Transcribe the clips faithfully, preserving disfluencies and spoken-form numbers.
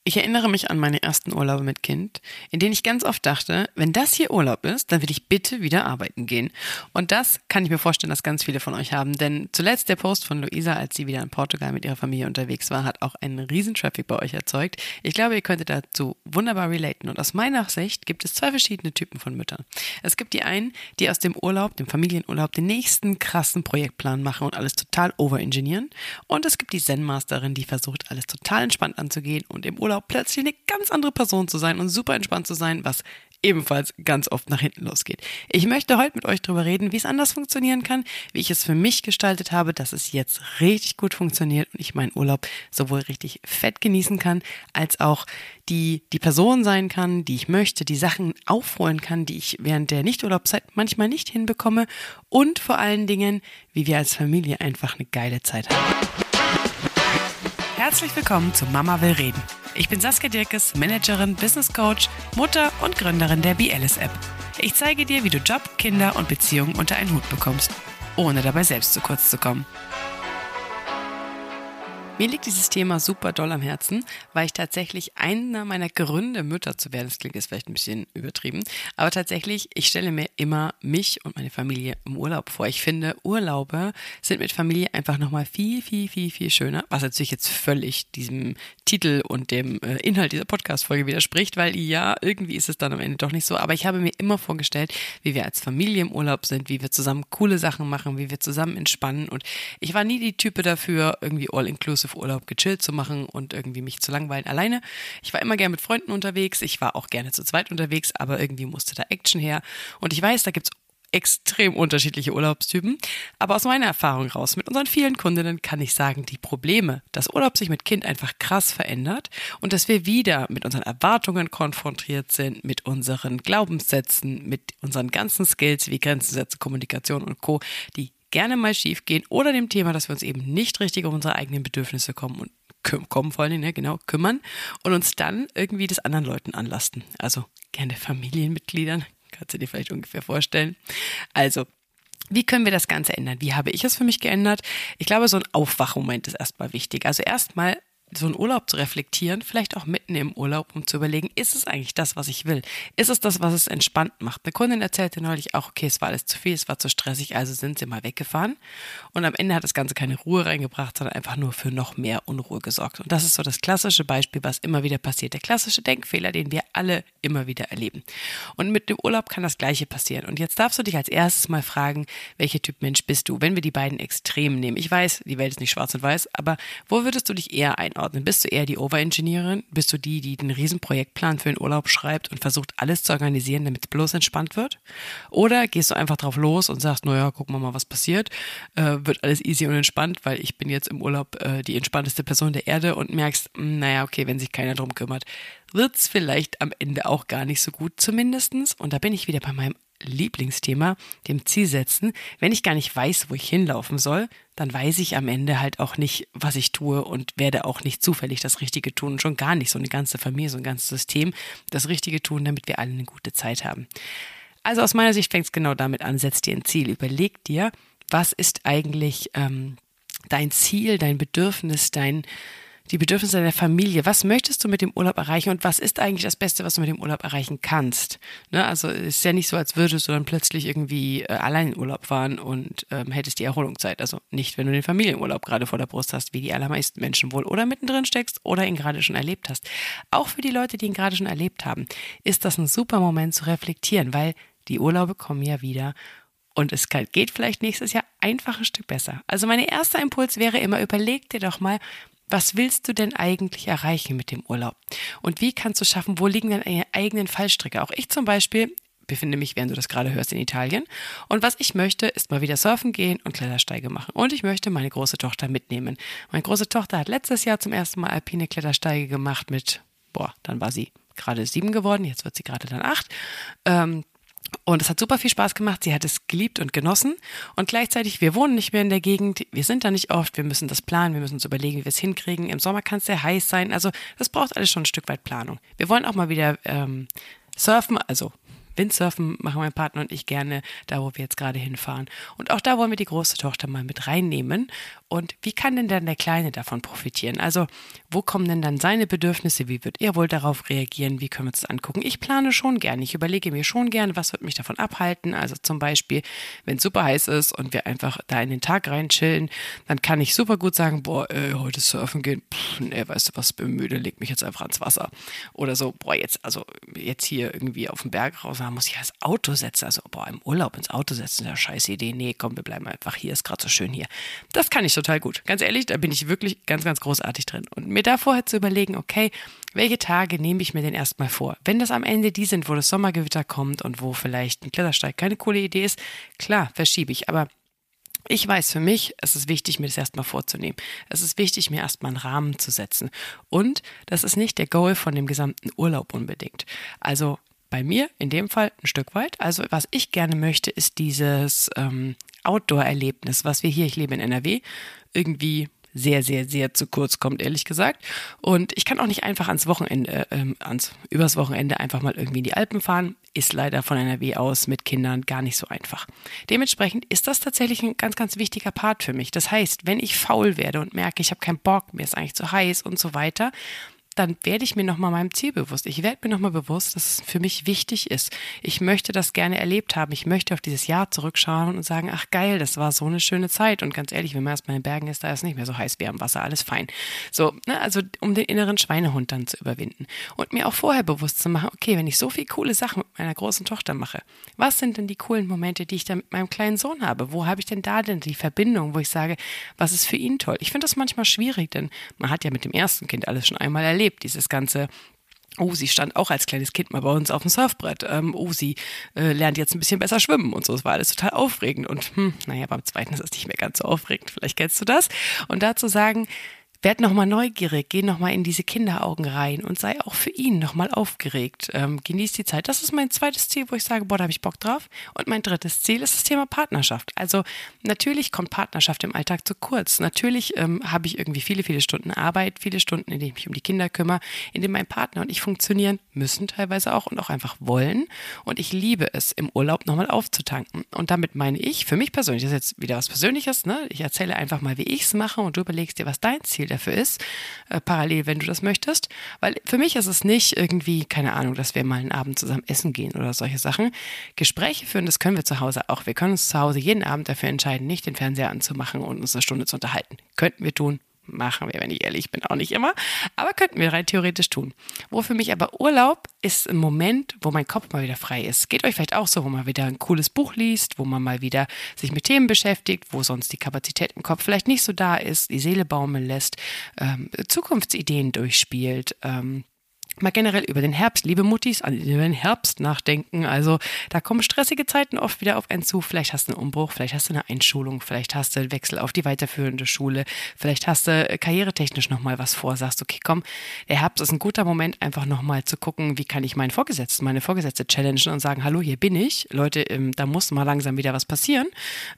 Ich erinnere mich an meine ersten Urlaube mit Kind, in denen ich ganz oft dachte, wenn das hier Urlaub ist, dann will ich bitte wieder arbeiten gehen. Und das kann ich mir vorstellen, dass ganz viele von euch haben, denn zuletzt der Post von Luisa, als sie wieder in Portugal mit ihrer Familie unterwegs war, hat auch einen riesen Traffic bei euch erzeugt. Ich glaube, ihr könntet dazu wunderbar relaten und aus meiner Sicht gibt es zwei verschiedene Typen von Müttern. Es gibt die einen, die aus dem Urlaub, dem Familienurlaub, den nächsten krassen Projektplan machen und alles total overengineeren, und es gibt die Zen-Masterin, die versucht, alles total entspannt anzugehen und im Urlaub plötzlich eine ganz andere Person zu sein und super entspannt zu sein, was ebenfalls ganz oft nach hinten losgeht. Ich möchte heute mit euch darüber reden, wie es anders funktionieren kann, wie ich es für mich gestaltet habe, dass es jetzt richtig gut funktioniert und ich meinen Urlaub sowohl richtig fett genießen kann, als auch die, die Person sein kann, die ich möchte, die Sachen aufholen kann, die ich während der Nicht-Urlaubszeit manchmal nicht hinbekomme, und vor allen Dingen, wie wir als Familie einfach eine geile Zeit haben. Herzlich willkommen zu Mama will reden. Ich bin Saskia Dirkes, Managerin, Business Coach, Mutter und Gründerin der B L S App. Ich zeige dir, wie du Job, Kinder und Beziehungen unter einen Hut bekommst, ohne dabei selbst zu kurz zu kommen. Mir liegt dieses Thema super doll am Herzen, weil ich tatsächlich einer meiner Gründe, Mütter zu werden, das klingt jetzt vielleicht ein bisschen übertrieben, aber tatsächlich, ich stelle mir immer mich und meine Familie im Urlaub vor. Ich finde, Urlaube sind mit Familie einfach nochmal viel, viel, viel, viel schöner, was natürlich jetzt völlig diesem Titel und dem äh, Inhalt dieser Podcast-Folge widerspricht, weil ja, irgendwie ist es dann am Ende doch nicht so, aber ich habe mir immer vorgestellt, wie wir als Familie im Urlaub sind, wie wir zusammen coole Sachen machen, wie wir zusammen entspannen, und ich war nie die Type dafür, irgendwie all-inclusive Urlaub gechillt zu machen und irgendwie mich zu langweilen alleine. Ich war immer gerne mit Freunden unterwegs, ich war auch gerne zu zweit unterwegs, aber irgendwie musste da Action her, und ich weiß, da gibt's extrem unterschiedliche Urlaubstypen, aber aus meiner Erfahrung raus, mit unseren vielen Kundinnen, kann ich sagen, die Probleme, dass Urlaub sich mit Kind einfach krass verändert und dass wir wieder mit unseren Erwartungen konfrontiert sind, mit unseren Glaubenssätzen, mit unseren ganzen Skills wie Grenzen setzen, Kommunikation und Co., die gerne mal schief gehen, oder dem Thema, dass wir uns eben nicht richtig um unsere eigenen Bedürfnisse kommen und küm- kommen vor allen Dingen, ne, genau, kümmern und uns dann irgendwie das anderen Leuten anlasten. Also gerne Familienmitgliedern, kannst du dir vielleicht ungefähr vorstellen. Also, wie können wir das Ganze ändern? Wie habe ich es für mich geändert? Ich glaube, so ein Aufwachmoment ist erstmal wichtig. Also erstmal so einen Urlaub zu reflektieren, vielleicht auch mitten im Urlaub, um zu überlegen, ist es eigentlich das, was ich will? Ist es das, was es entspannt macht? Eine Kundin erzählte neulich auch, okay, es war alles zu viel, es war zu stressig, also sind sie mal weggefahren. Und am Ende hat das Ganze keine Ruhe reingebracht, sondern einfach nur für noch mehr Unruhe gesorgt. Und das ist so das klassische Beispiel, was immer wieder passiert. Der klassische Denkfehler, den wir alle immer wieder erleben. Und mit dem Urlaub kann das Gleiche passieren. Und jetzt darfst du dich als erstes mal fragen, welcher Typ Mensch bist du, wenn wir die beiden Extremen nehmen. Ich weiß, die Welt ist nicht schwarz und weiß, aber wo würdest du dich eher einordnen? Bist du eher die Overengineerin? Bist du die, die den riesen Projektplan für den Urlaub schreibt und versucht, alles zu organisieren, damit es bloß entspannt wird? Oder gehst du einfach drauf los und sagst, naja, gucken wir mal, was passiert. Äh, wird alles easy und entspannt, weil ich bin jetzt im Urlaub äh, die entspannteste Person der Erde, und merkst, mh, naja, okay, wenn sich keiner drum kümmert, wird's vielleicht am Ende auch gar nicht so gut, zumindestens. Und da bin ich wieder bei meinem Lieblingsthema, dem Ziel setzen. Wenn ich gar nicht weiß, wo ich hinlaufen soll, dann weiß ich am Ende halt auch nicht, was ich tue, und werde auch nicht zufällig das Richtige tun, und schon gar nicht so eine ganze Familie, so ein ganzes System das Richtige tun, damit wir alle eine gute Zeit haben. Also aus meiner Sicht fängt es genau damit an, setz dir ein Ziel, überleg dir, was ist eigentlich ähm, dein Ziel, dein Bedürfnis, dein die Bedürfnisse deiner Familie. Was möchtest du mit dem Urlaub erreichen, und was ist eigentlich das Beste, was du mit dem Urlaub erreichen kannst? Ne? Also es ist ja nicht so, als würdest du dann plötzlich irgendwie äh, allein in Urlaub fahren und ähm, hättest die Erholungszeit. Also nicht, wenn du den Familienurlaub gerade vor der Brust hast, wie die allermeisten Menschen wohl, oder mittendrin steckst oder ihn gerade schon erlebt hast. Auch für die Leute, die ihn gerade schon erlebt haben, ist das ein super Moment zu reflektieren, weil die Urlaube kommen ja wieder. Und es geht vielleicht nächstes Jahr einfach ein Stück besser. Also mein erster Impuls wäre immer, überleg dir doch mal, was willst du denn eigentlich erreichen mit dem Urlaub? Und wie kannst du schaffen, wo liegen denn deine eigenen Fallstricke? Auch ich zum Beispiel befinde mich, während du das gerade hörst, in Italien. Und was ich möchte, ist mal wieder surfen gehen und Klettersteige machen. Und ich möchte meine große Tochter mitnehmen. Meine große Tochter hat letztes Jahr zum ersten Mal alpine Klettersteige gemacht mit, boah, dann war sie gerade sieben geworden, jetzt wird sie gerade dann acht. Ähm, Und es hat super viel Spaß gemacht. Sie hat es geliebt und genossen. Und gleichzeitig, wir wohnen nicht mehr in der Gegend. Wir sind da nicht oft. Wir müssen das planen. Wir müssen uns überlegen, wie wir es hinkriegen. Im Sommer kann es sehr heiß sein. Also das braucht alles schon ein Stück weit Planung. Wir wollen auch mal wieder ähm, surfen. Also Windsurfen machen mein Partner und ich gerne, da wo wir jetzt gerade hinfahren. Und auch da wollen wir die große Tochter mal mit reinnehmen. Und wie kann denn dann der Kleine davon profitieren? Also wo kommen denn dann seine Bedürfnisse? Wie wird er wohl darauf reagieren? Wie können wir uns das angucken? Ich plane schon gerne. Ich überlege mir schon gerne, was wird mich davon abhalten. Also zum Beispiel, wenn es super heiß ist und wir einfach da in den Tag rein chillen, dann kann ich super gut sagen, boah, ey, heute surfen gehen, pff, nee, weißt du was, bin müde, leg mich jetzt einfach ans Wasser. Oder so, boah, jetzt, also jetzt hier irgendwie auf den Berg raus, da muss ich das Auto setzen. Also, boah, im Urlaub ins Auto setzen, ist ja eine scheiß Idee. Nee, komm, wir bleiben einfach hier, ist gerade so schön hier. Das kann ich total gut. Ganz ehrlich, da bin ich wirklich ganz, ganz großartig drin. Und mir da vorher zu überlegen, okay, welche Tage nehme ich mir denn erstmal vor? Wenn das am Ende die sind, wo das Sommergewitter kommt und wo vielleicht ein Klettersteig keine coole Idee ist, klar, verschiebe ich. Aber ich weiß für mich, es ist wichtig, mir das erstmal vorzunehmen. Es ist wichtig, mir erstmal einen Rahmen zu setzen. Und das ist nicht der Goal von dem gesamten Urlaub unbedingt. Also bei mir in dem Fall ein Stück weit. Also was ich gerne möchte, ist dieses ähm, Outdoor-Erlebnis, was wir hier, ich lebe in N R W, irgendwie sehr, sehr, sehr zu kurz kommt, ehrlich gesagt. Und ich kann auch nicht einfach ans Wochenende, ähm, ans, übers Wochenende einfach mal irgendwie in die Alpen fahren. Ist leider von N R W aus mit Kindern gar nicht so einfach. Dementsprechend ist das tatsächlich ein ganz, ganz wichtiger Part für mich. Das heißt, wenn ich faul werde und merke, ich habe keinen Bock, mir ist eigentlich zu heiß und so weiter, dann werde ich mir nochmal meinem Ziel bewusst. Ich werde mir nochmal bewusst, dass es für mich wichtig ist. Ich möchte das gerne erlebt haben. Ich möchte auf dieses Jahr zurückschauen und sagen, ach geil, das war so eine schöne Zeit. Und ganz ehrlich, wenn man erstmal in den Bergen ist, da ist es nicht mehr so heiß wie am Wasser, alles fein. So, ne, also um den inneren Schweinehund dann zu überwinden. Und mir auch vorher bewusst zu machen, okay, wenn ich so viele coole Sachen mit meiner großen Tochter mache, was sind denn die coolen Momente, die ich dann mit meinem kleinen Sohn habe? Wo habe ich denn da denn die Verbindung, wo ich sage, was ist für ihn toll? Ich finde das manchmal schwierig, denn man hat ja mit dem ersten Kind alles schon einmal erlebt. Dieses ganze, oh, sie stand auch als kleines Kind mal bei uns auf dem Surfbrett. Ähm, oh, sie äh, lernt jetzt ein bisschen besser schwimmen und so. Es war alles total aufregend. Und hm, naja, beim zweiten ist es nicht mehr ganz so aufregend. Vielleicht kennst du das. Und dazu sagen, werd nochmal neugierig, geh nochmal in diese Kinderaugen rein und sei auch für ihn nochmal aufgeregt. Ähm, genieß die Zeit. Das ist mein zweites Ziel, wo ich sage, boah, da habe ich Bock drauf. Und mein drittes Ziel ist das Thema Partnerschaft. Also natürlich kommt Partnerschaft im Alltag zu kurz. Natürlich ähm, habe ich irgendwie viele, viele Stunden Arbeit, viele Stunden, in denen ich mich um die Kinder kümmere, in denen mein Partner und ich funktionieren müssen teilweise auch und auch einfach wollen. Und ich liebe es, im Urlaub nochmal aufzutanken. Und damit meine ich, für mich persönlich, das ist jetzt wieder was Persönliches, ne? Ich erzähle einfach mal, wie ich es mache und du überlegst dir, was dein Ziel dafür ist, äh, parallel, wenn du das möchtest. Weil für mich ist es nicht irgendwie, keine Ahnung, dass wir mal einen Abend zusammen essen gehen oder solche Sachen. Gespräche führen, das können wir zu Hause auch. Wir können uns zu Hause jeden Abend dafür entscheiden, nicht den Fernseher anzumachen und uns eine Stunde zu unterhalten. Könnten wir tun. Machen wir, wenn ich ehrlich bin, auch nicht immer. Aber könnten wir rein theoretisch tun. Wo für mich aber Urlaub ist ein Moment, wo mein Kopf mal wieder frei ist. Geht euch vielleicht auch so, wo man wieder ein cooles Buch liest, wo man mal wieder sich mit Themen beschäftigt, wo sonst die Kapazität im Kopf vielleicht nicht so da ist, die Seele baumeln lässt, ähm, Zukunftsideen durchspielt, ähm, mal generell über den Herbst, liebe Muttis, über den Herbst nachdenken. Also da kommen stressige Zeiten oft wieder auf einen zu. Vielleicht hast du einen Umbruch, vielleicht hast du eine Einschulung, vielleicht hast du einen Wechsel auf die weiterführende Schule, vielleicht hast du karrieretechnisch nochmal was vor, sagst, okay, komm, der Herbst ist ein guter Moment, einfach nochmal zu gucken, wie kann ich meinen Vorgesetzten, meine Vorgesetzte challengen und sagen, hallo, hier bin ich. Leute, da muss mal langsam wieder was passieren.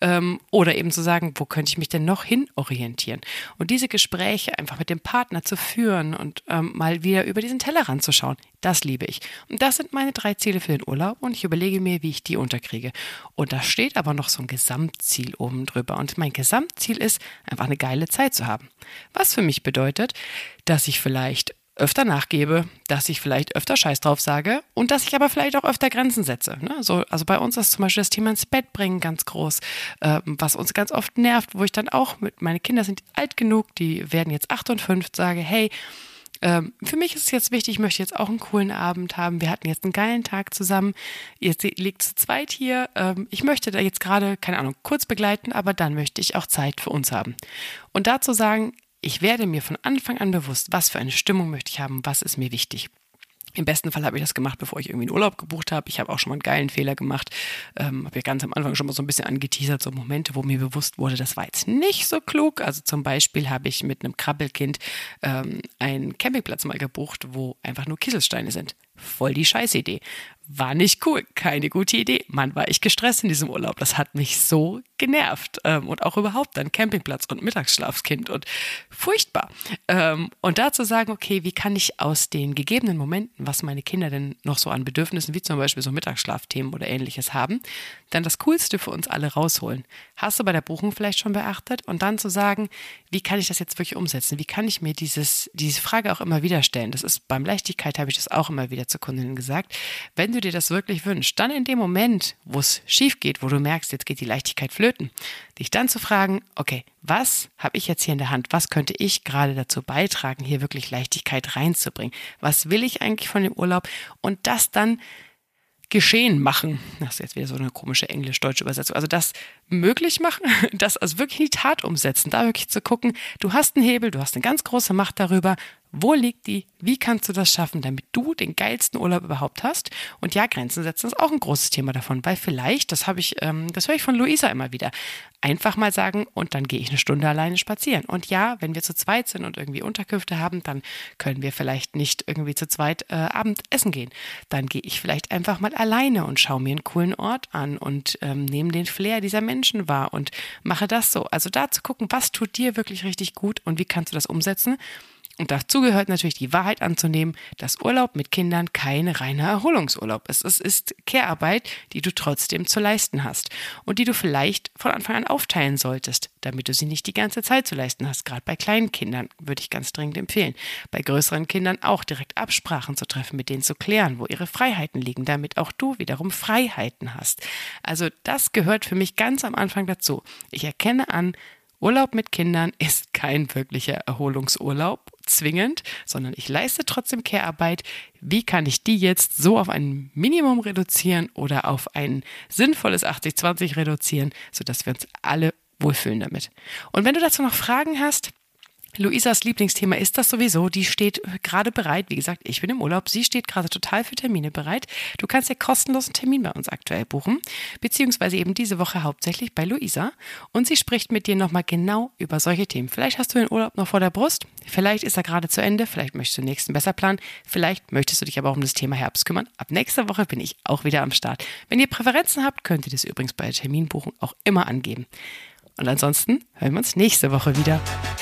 Oder eben zu sagen, wo könnte ich mich denn noch hin orientieren? Und diese Gespräche einfach mit dem Partner zu führen und mal wieder über diesen Teller ranzuschauen. Das liebe ich. Und das sind meine drei Ziele für den Urlaub und ich überlege mir, wie ich die unterkriege. Und da steht aber noch so ein Gesamtziel oben drüber. Und mein Gesamtziel ist, einfach eine geile Zeit zu haben. Was für mich bedeutet, dass ich vielleicht öfter nachgebe, dass ich vielleicht öfter Scheiß drauf sage und dass ich aber vielleicht auch öfter Grenzen setze. Ne? So, also bei uns ist zum Beispiel das Thema ins Bett bringen ganz groß, äh, was uns ganz oft nervt, wo ich dann auch, mit meine Kinder sind alt genug, die werden jetzt acht und fünf, sage, hey, Ähm, für mich ist es jetzt wichtig, ich möchte jetzt auch einen coolen Abend haben. Wir hatten jetzt einen geilen Tag zusammen. Ihr liegt zu zweit hier. Ähm, ich möchte da jetzt gerade, keine Ahnung, kurz begleiten, aber dann möchte ich auch Zeit für uns haben. Und dazu sagen, ich werde mir von Anfang an bewusst, was für eine Stimmung möchte ich haben, was ist mir wichtig. Im besten Fall habe ich das gemacht, bevor ich irgendwie einen Urlaub gebucht habe. Ich habe auch schon mal einen geilen Fehler gemacht. Ähm, habe ja ganz am Anfang schon mal so ein bisschen angeteasert, so Momente, wo mir bewusst wurde, das war jetzt nicht so klug. Also zum Beispiel habe ich mit einem Krabbelkind ähm, einen Campingplatz mal gebucht, wo einfach nur Kieselsteine sind. voll die Scheißidee. War nicht cool, keine gute Idee. Mann, war ich gestresst in diesem Urlaub. Das hat mich so genervt. Ähm, und auch überhaupt dann Campingplatz und Mittagsschlafskind und furchtbar. Ähm, und da zu sagen, okay, wie kann ich aus den gegebenen Momenten, was meine Kinder denn noch so an Bedürfnissen, wie zum Beispiel so Mittagsschlafthemen oder ähnliches haben, dann das Coolste für uns alle rausholen. Hast du bei der Buchung vielleicht schon beachtet? Und dann zu sagen, wie kann ich das jetzt wirklich umsetzen? Wie kann ich mir dieses, diese Frage auch immer wieder stellen? Das ist beim Leichtigkeit, habe ich das auch immer wieder zu Kundinnen gesagt. Wenn du dir das wirklich wünschst, dann in dem Moment, wo es schief geht, wo du merkst, jetzt geht die Leichtigkeit flöten, dich dann zu fragen, okay, was habe ich jetzt hier in der Hand? Was könnte ich gerade dazu beitragen, hier wirklich Leichtigkeit reinzubringen? Was will ich eigentlich von dem Urlaub? Und das dann geschehen machen. Das ist jetzt wieder so eine komische englisch-deutsche Übersetzung. Also das möglich machen, das also wirklich in die Tat umsetzen, da wirklich zu gucken, du hast einen Hebel, du hast eine ganz große Macht darüber, wo liegt die, wie kannst du das schaffen, damit du den geilsten Urlaub überhaupt hast? Und ja, Grenzen setzen ist auch ein großes Thema davon, weil vielleicht, das habe ich, ähm, das höre ich von Luisa immer wieder, einfach mal sagen, und dann gehe ich eine Stunde alleine spazieren. Und ja, wenn wir zu zweit sind und irgendwie Unterkünfte haben, dann können wir vielleicht nicht irgendwie zu zweit äh, Abend essen gehen. Dann gehe ich vielleicht einfach mal alleine und schaue mir einen coolen Ort an und ähm, nehme den Flair dieser Menschen wahr und mache das so. Also da zu gucken, was tut dir wirklich richtig gut und wie kannst du das umsetzen? Und dazu gehört natürlich die Wahrheit anzunehmen, dass Urlaub mit Kindern kein reiner Erholungsurlaub ist. Es ist Care-Arbeit, die du trotzdem zu leisten hast und die du vielleicht von Anfang an aufteilen solltest, damit du sie nicht die ganze Zeit zu leisten hast. Gerade bei kleinen Kindern würde ich ganz dringend empfehlen. Bei größeren Kindern auch direkt Absprachen zu treffen, mit denen zu klären, wo ihre Freiheiten liegen, damit auch du wiederum Freiheiten hast. Also das gehört für mich ganz am Anfang dazu. Ich erkenne an, Urlaub mit Kindern ist kein wirklicher Erholungsurlaub, zwingend, sondern ich leiste trotzdem Care-Arbeit. Wie kann ich die jetzt so auf ein Minimum reduzieren oder auf ein sinnvolles achtzig zwanzig reduzieren, sodass wir uns alle wohlfühlen damit? Und wenn du dazu noch Fragen hast, Luisas Lieblingsthema ist das sowieso, die steht gerade bereit, wie gesagt, ich bin im Urlaub, sie steht gerade total für Termine bereit. Du kannst ja kostenlos einen Termin bei uns aktuell buchen, beziehungsweise eben diese Woche hauptsächlich bei Luisa und sie spricht mit dir nochmal genau über solche Themen. Vielleicht hast du den Urlaub noch vor der Brust, vielleicht ist er gerade zu Ende, vielleicht möchtest du den nächsten besser planen, vielleicht möchtest du dich aber auch um das Thema Herbst kümmern. Ab nächster Woche bin ich auch wieder am Start. Wenn ihr Präferenzen habt, könnt ihr das übrigens bei der Terminbuchung auch immer angeben. Und ansonsten hören wir uns nächste Woche wieder.